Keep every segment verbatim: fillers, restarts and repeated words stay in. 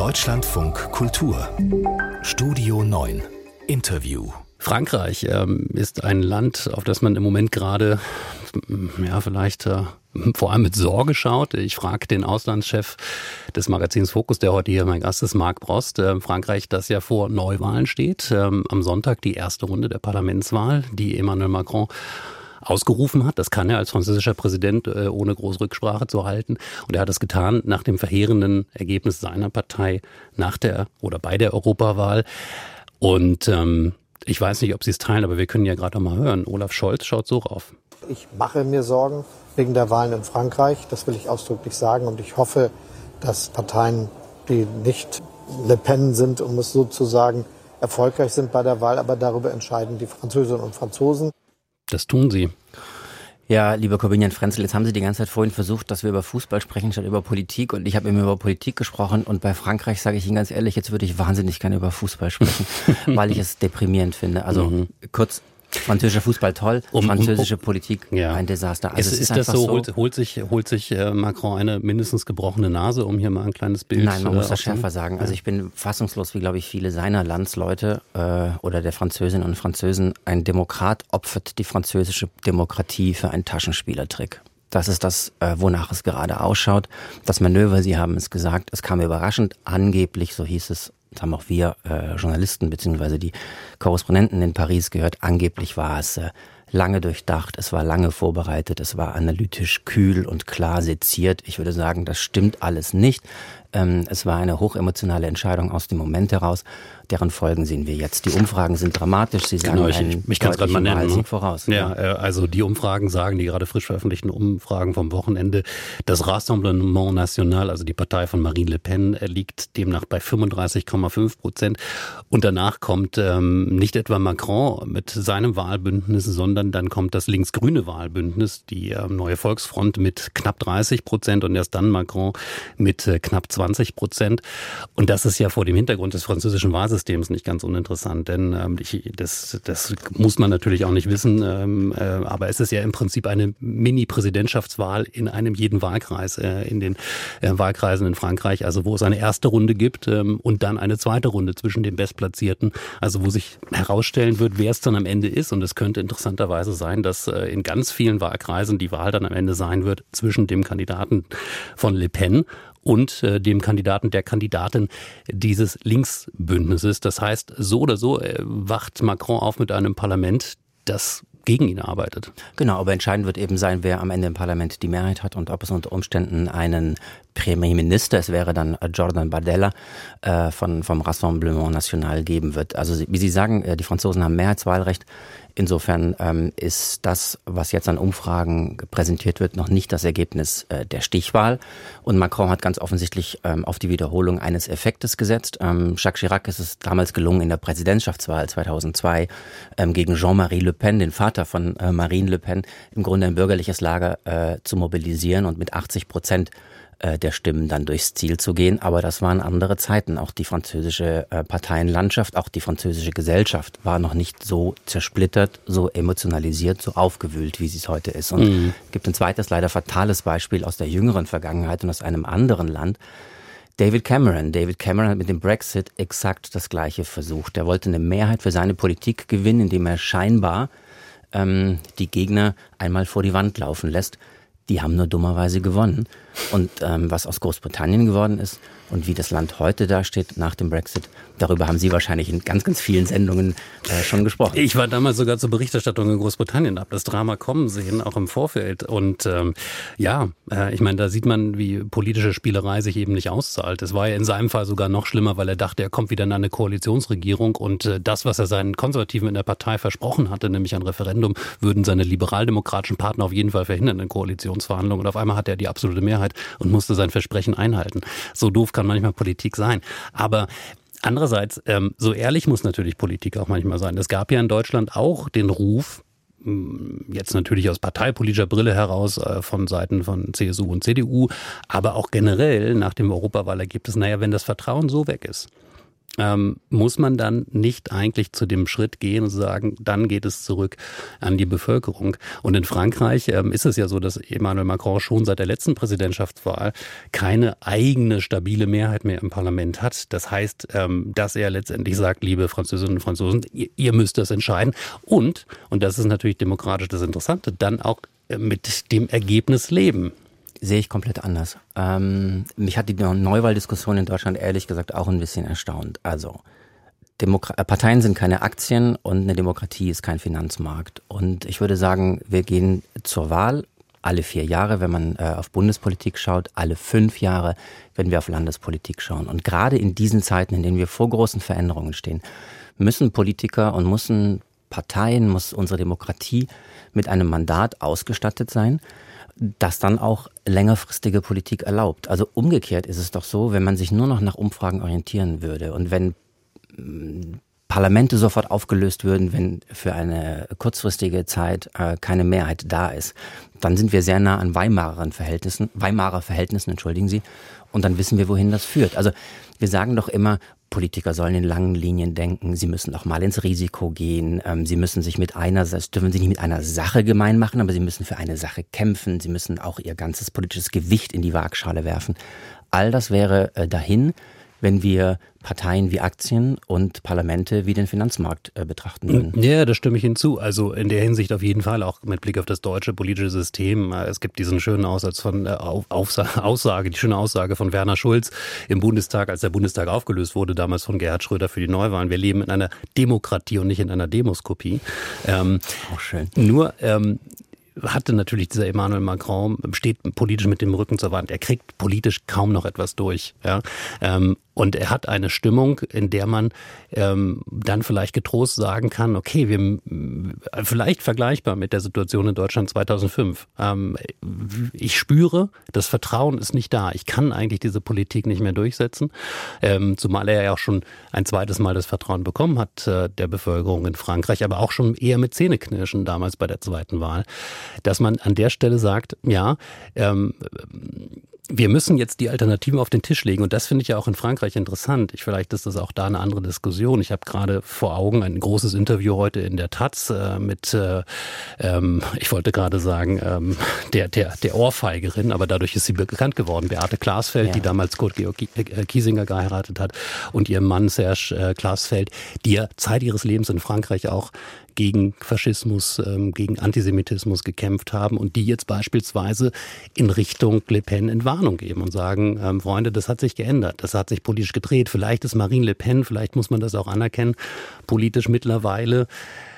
Deutschlandfunk Kultur Studio neun Interview. Frankreich ähm, ist ein Land, auf das man im Moment gerade, ja, vielleicht äh, vor allem mit Sorge schaut. Ich frage den Auslandschef des Magazins Focus, der heute hier mein Gast ist, Marc Brost. Äh, Frankreich, das ja vor Neuwahlen steht. Ähm, am Sonntag die erste Runde der Parlamentswahl, die Emmanuel Macron ausgerufen hat. Das kann er als französischer Präsident äh, ohne große Rücksprache zu halten. Und er hat es getan nach dem verheerenden Ergebnis seiner Partei nach der oder bei der Europawahl. Und ähm, ich weiß nicht, ob Sie es teilen, aber wir können ja gerade mal hören. Olaf Scholz schaut so rauf. Ich mache mir Sorgen wegen der Wahlen in Frankreich. Das will ich ausdrücklich sagen. Und ich hoffe, dass Parteien, die nicht Le Pen sind, um es so zu sagen, erfolgreich sind bei der Wahl. Aber darüber entscheiden die Französinnen und Franzosen. Das tun sie. Ja, lieber Corbinian Frenzel, jetzt haben Sie die ganze Zeit vorhin versucht, dass wir über Fußball sprechen statt über Politik, und ich habe eben über Politik gesprochen, und bei Frankreich sage ich Ihnen ganz ehrlich, jetzt würde ich wahnsinnig gerne über Fußball sprechen, weil ich es deprimierend finde. Also mhm. kurz, französischer Fußball toll, um, französische um, um, Politik ja. ein Desaster. Also ist, es ist, ist das so, so holt, holt sich, holt sich äh, Macron eine mindestens gebrochene Nase, um hier mal ein kleines Bild zu Nein, man äh, muss das schärfer sagen. Also ich bin fassungslos, wie glaube ich viele seiner Landsleute äh, oder der Französinnen und Französen. Ein Demokrat opfert die französische Demokratie für einen Taschenspielertrick. Das ist das, äh, wonach es gerade ausschaut. Das Manöver, Sie haben es gesagt, es kam überraschend, angeblich, so hieß es, das haben auch wir äh, Journalisten bzw. die Korrespondenten in Paris gehört, angeblich war es äh, lange durchdacht, es war lange vorbereitet, es war analytisch kühl und klar seziert. Ich würde sagen, das stimmt alles nicht. Ähm, es war eine hochemotionale Entscheidung aus dem Moment heraus, deren Folgen sehen wir jetzt. Die Umfragen sind dramatisch, sie sagen genau, ich, einen ich kann es gerade mal nennen, Wahlsieg voraus. Ja, also die Umfragen sagen, die gerade frisch veröffentlichten Umfragen vom Wochenende, das Rassemblement National, also die Partei von Marine Le Pen, liegt demnach bei fünfunddreißig Komma fünf Prozent. Und danach kommt ähm, nicht etwa Macron mit seinem Wahlbündnis, sondern dann kommt das linksgrüne Wahlbündnis, die äh, Neue Volksfront mit knapp dreißig Prozent und erst dann Macron mit äh, knapp zwanzig Prozent. Und das ist ja vor dem Hintergrund des französischen Wahlsystems nicht ganz uninteressant, denn ähm, ich, das, das muss man natürlich auch nicht wissen, ähm, äh, aber es ist ja im Prinzip eine Mini-Präsidentschaftswahl in einem jeden Wahlkreis, äh, in den äh, Wahlkreisen in Frankreich, also wo es eine erste Runde gibt ähm, und dann eine zweite Runde zwischen den Bestplatzierten, also wo sich herausstellen wird, wer es dann am Ende ist. Und es könnte interessanterweise sein, dass äh, in ganz vielen Wahlkreisen die Wahl dann am Ende sein wird zwischen dem Kandidaten von Le Pen und äh, dem Kandidaten, der Kandidatin dieses Linksbündnisses. Das heißt, so oder so äh, wacht Macron auf mit einem Parlament, das gegen ihn arbeitet. Genau, aber entscheidend wird eben sein, wer am Ende im Parlament die Mehrheit hat und ob es unter Umständen einen Premierminister, es wäre dann Jordan Bardella, äh, von, vom Rassemblement National geben wird. Also wie Sie sagen, äh, die Franzosen haben Mehrheitswahlrecht. Insofern ähm, ist das, was jetzt an Umfragen präsentiert wird, noch nicht das Ergebnis äh, der Stichwahl. Und Macron hat ganz offensichtlich ähm, auf die Wiederholung eines Effektes gesetzt. Ähm, Jacques Chirac ist es damals gelungen, in der Präsidentschaftswahl zweitausendzwei ähm, gegen Jean-Marie Le Pen, den Vater von äh, Marine Le Pen, im Grunde ein bürgerliches Lager äh, zu mobilisieren und mit achtzig Prozent der Stimmen dann durchs Ziel zu gehen. Aber das waren andere Zeiten. Auch die französische äh, Parteienlandschaft, auch die französische Gesellschaft war noch nicht so zersplittert, so emotionalisiert, so aufgewühlt, wie sie es heute ist. Und es mhm. gibt ein zweites, leider fatales Beispiel aus der jüngeren Vergangenheit und aus einem anderen Land. David Cameron. David Cameron hat mit dem Brexit exakt das Gleiche versucht. Er wollte eine Mehrheit für seine Politik gewinnen, indem er scheinbar ähm, die Gegner einmal vor die Wand laufen lässt. Die haben nur dummerweise gewonnen. Und ähm, was aus Großbritannien geworden ist und wie das Land heute dasteht nach dem Brexit, darüber haben Sie wahrscheinlich in ganz, ganz vielen Sendungen äh, schon gesprochen. Ich war damals sogar zur Berichterstattung in Großbritannien, habe das Drama kommen sehen, auch im Vorfeld. Und ähm, ja, äh, ich meine, da sieht man, wie politische Spielerei sich eben nicht auszahlt. Es war ja in seinem Fall sogar noch schlimmer, weil er dachte, er kommt wieder in eine Koalitionsregierung und äh, das, was er seinen Konservativen in der Partei versprochen hatte, nämlich ein Referendum, würden seine liberaldemokratischen Partner auf jeden Fall verhindern in Koalitionsverhandlungen. Und auf einmal hat er die absolute Mehrheit und musste sein Versprechen einhalten. So doof kann manchmal Politik sein. Aber andererseits, ähm, so ehrlich muss natürlich Politik auch manchmal sein. Es gab ja in Deutschland auch den Ruf, jetzt natürlich aus parteipolitischer Brille heraus äh, von Seiten von C S U und C D U, aber auch generell nach dem Europawahlergebnis, naja, wenn das Vertrauen so weg ist, Ähm, muss man dann nicht eigentlich zu dem Schritt gehen und sagen, dann geht es zurück an die Bevölkerung. Und in Frankreich ähm, ist es ja so, dass Emmanuel Macron schon seit der letzten Präsidentschaftswahl keine eigene stabile Mehrheit mehr im Parlament hat. Das heißt, ähm, dass er letztendlich sagt, liebe Französinnen und Franzosen, ihr, ihr müsst das entscheiden. Und, und das ist natürlich demokratisch das Interessante, dann auch mit dem Ergebnis leben. Sehe ich komplett anders. Ähm, mich hat die Neuwahldiskussion in Deutschland ehrlich gesagt auch ein bisschen erstaunt. Also Demokra- Parteien sind keine Aktien und eine Demokratie ist kein Finanzmarkt. Und ich würde sagen, wir gehen zur Wahl alle vier Jahre, wenn man äh, auf Bundespolitik schaut, alle fünf Jahre, wenn wir auf Landespolitik schauen. Und gerade in diesen Zeiten, in denen wir vor großen Veränderungen stehen, müssen Politiker und müssen Parteien, muss unsere Demokratie mit einem Mandat ausgestattet sein, das dann auch längerfristige Politik erlaubt. Also umgekehrt ist es doch so, wenn man sich nur noch nach Umfragen orientieren würde und wenn Parlamente sofort aufgelöst würden, wenn für eine kurzfristige Zeit äh, keine Mehrheit da ist, dann sind wir sehr nah an Weimarer Verhältnissen, Weimarer Verhältnissen, entschuldigen Sie, und dann wissen wir, wohin das führt. Also wir sagen doch immer, Politiker sollen in langen Linien denken, sie müssen auch mal ins Risiko gehen, ähm, sie müssen sich mit einer, das dürfen sie nicht mit einer Sache gemein machen, aber sie müssen für eine Sache kämpfen, sie müssen auch ihr ganzes politisches Gewicht in die Waagschale werfen. All das wäre äh, dahin, wenn wir Parteien wie Aktien und Parlamente wie den Finanzmarkt äh, betrachten würden. Ja, da stimme ich hinzu. Also in der Hinsicht auf jeden Fall, auch mit Blick auf das deutsche politische System. Es gibt diesen schönen Aussatz von äh, auf, Aussage, die schöne Aussage von Werner Schulz im Bundestag, als der Bundestag aufgelöst wurde, damals von Gerhard Schröder für die Neuwahlen. Wir leben in einer Demokratie und nicht in einer Demoskopie. Ähm, Auch schön. Nur ähm, hatte natürlich dieser Emmanuel Macron, steht politisch mit dem Rücken zur Wand. Er kriegt politisch kaum noch etwas durch. Ja? Ähm, und er hat eine Stimmung, in der man ähm, dann vielleicht getrost sagen kann, okay, wir vielleicht vergleichbar mit der Situation in Deutschland zweitausendfünf. Ähm, ich spüre, das Vertrauen ist nicht da. Ich kann eigentlich diese Politik nicht mehr durchsetzen, ähm, zumal er ja auch schon ein zweites Mal das Vertrauen bekommen hat äh, der Bevölkerung in Frankreich, aber auch schon eher mit Zähneknirschen damals bei der zweiten Wahl, dass man an der Stelle sagt, ja, ähm, wir müssen jetzt die Alternativen auf den Tisch legen und das finde ich ja auch in Frankreich interessant. Ich, vielleicht ist das auch da eine andere Diskussion. Ich habe gerade vor Augen ein großes Interview heute in der Taz äh, mit, äh, ähm, ich wollte gerade sagen, ähm, der, der, der Ohrfeigerin, aber dadurch ist sie bekannt geworden, Beate Glasfeld, ja, die damals Kurt Georg Kiesinger geheiratet hat und ihrem Mann Serge äh, Glasfeld, die ja Zeit ihres Lebens in Frankreich auch gegen Faschismus, ähm, gegen Antisemitismus gekämpft haben und die jetzt beispielsweise in Richtung Le Pen Entwarnung geben und sagen, ähm, Freunde, das hat sich geändert, das hat sich politisch gedreht. Vielleicht ist Marine Le Pen, vielleicht muss man das auch anerkennen, politisch mittlerweile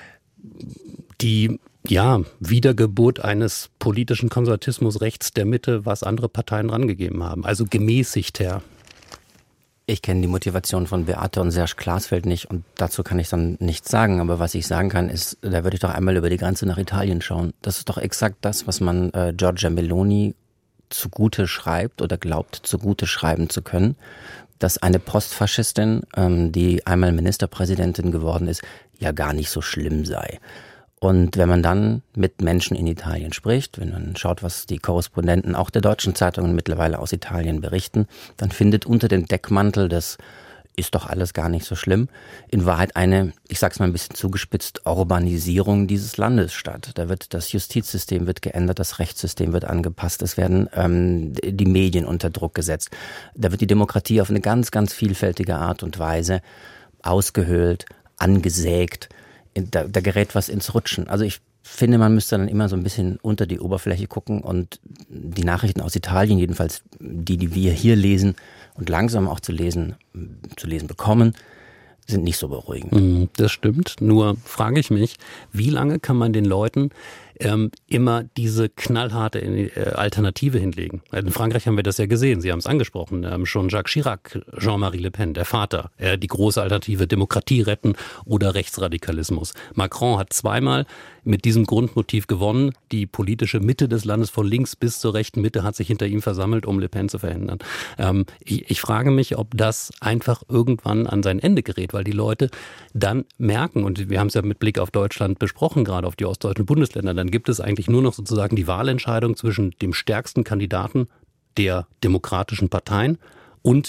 die ja, Wiedergeburt eines politischen Konservatismus rechts der Mitte, was andere Parteien rangegeben haben. Also gemäßigter. Ich kenne die Motivation von Beate und Serge Glasfeld nicht und dazu kann ich dann nichts sagen. Aber was ich sagen kann, ist, da würde ich doch einmal über die Grenze nach Italien schauen. Das ist doch exakt das, was man äh, Giorgia Meloni zugute schreibt oder glaubt zugute schreiben zu können, dass eine Postfaschistin, ähm, die einmal Ministerpräsidentin geworden ist, ja gar nicht so schlimm sei. Und wenn man dann mit Menschen in Italien spricht, wenn man schaut, was die Korrespondenten auch der deutschen Zeitungen mittlerweile aus Italien berichten, dann findet unter dem Deckmantel des ist doch alles gar nicht so schlimm, in Wahrheit eine, ich sag's mal ein bisschen zugespitzt, Urbanisierung dieses Landes statt. Da wird das Justizsystem wird geändert, das Rechtssystem wird angepasst, es werden ähm, die Medien unter Druck gesetzt. Da wird die Demokratie auf eine ganz, ganz vielfältige Art und Weise ausgehöhlt, angesägt. Da, da gerät was ins Rutschen. Also ich finde, man müsste dann immer so ein bisschen unter die Oberfläche gucken und die Nachrichten aus Italien, jedenfalls die, die wir hier lesen und langsam auch zu lesen, zu lesen bekommen, sind nicht so beruhigend. Das stimmt. Nur frage ich mich, wie lange kann man den Leuten ähm, immer diese knallharte äh, Alternative hinlegen? In Frankreich haben wir das ja gesehen, Sie haben es angesprochen, ähm, schon Jacques Chirac, Jean-Marie Le Pen, der Vater, äh, die große Alternative, Demokratie retten oder Rechtsradikalismus. Macron hat zweimal mit diesem Grundmotiv gewonnen. Die politische Mitte des Landes von links bis zur rechten Mitte hat sich hinter ihm versammelt, um Le Pen zu verhindern. Ähm, ich, ich frage mich, ob das einfach irgendwann an sein Ende gerät, weil die Leute dann merken, und wir haben es ja mit Blick auf Deutschland besprochen, gerade auf die ostdeutschen Bundesländer, dann gibt es eigentlich nur noch sozusagen die Wahlentscheidung zwischen dem stärksten Kandidaten der demokratischen Parteien und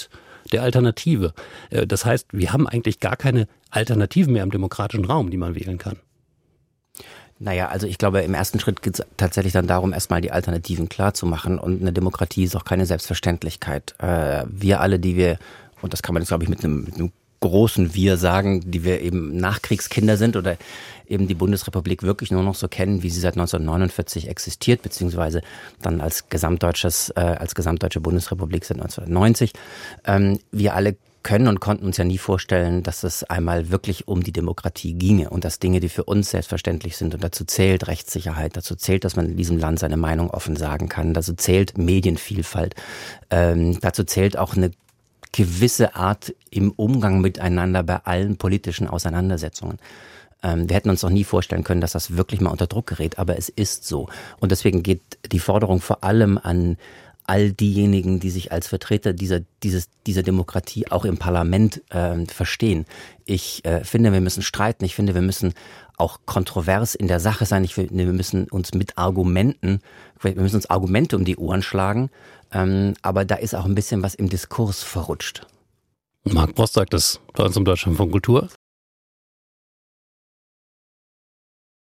der Alternative. Das heißt, wir haben eigentlich gar keine Alternativen mehr im demokratischen Raum, die man wählen kann. Naja, also ich glaube, im ersten Schritt geht es tatsächlich dann darum, erstmal die Alternativen klar zu machen. Und eine Demokratie ist auch keine Selbstverständlichkeit. Äh, wir alle, die wir, und das kann man jetzt, glaube ich, mit einem, mit einem großen Wir sagen, die wir eben Nachkriegskinder sind oder eben die Bundesrepublik wirklich nur noch so kennen, wie sie seit neunzehnhundertneunundvierzig existiert, beziehungsweise dann als gesamtdeutsches, äh, als gesamtdeutsche Bundesrepublik seit neunzehnhundertneunzig. Ähm, wir alle können und konnten uns ja nie vorstellen, dass es einmal wirklich um die Demokratie ginge und dass Dinge, die für uns selbstverständlich sind, und dazu zählt Rechtssicherheit, dazu zählt, dass man in diesem Land seine Meinung offen sagen kann, dazu zählt Medienvielfalt, ähm, dazu zählt auch eine gewisse Art im Umgang miteinander bei allen politischen Auseinandersetzungen. Ähm, wir hätten uns noch nie vorstellen können, dass das wirklich mal unter Druck gerät, aber es ist so. Und deswegen geht die Forderung vor allem an all diejenigen, die sich als Vertreter dieser, dieses, dieser Demokratie auch im Parlament äh, verstehen. Ich äh, finde, wir müssen streiten. Ich finde, wir müssen auch kontrovers in der Sache sein. Ich finde, wir müssen uns mit Argumenten, wir müssen uns Argumente um die Ohren schlagen. Ähm, aber da ist auch ein bisschen was im Diskurs verrutscht. Marc Post sagt das bei uns im Deutschlandfunk Kultur.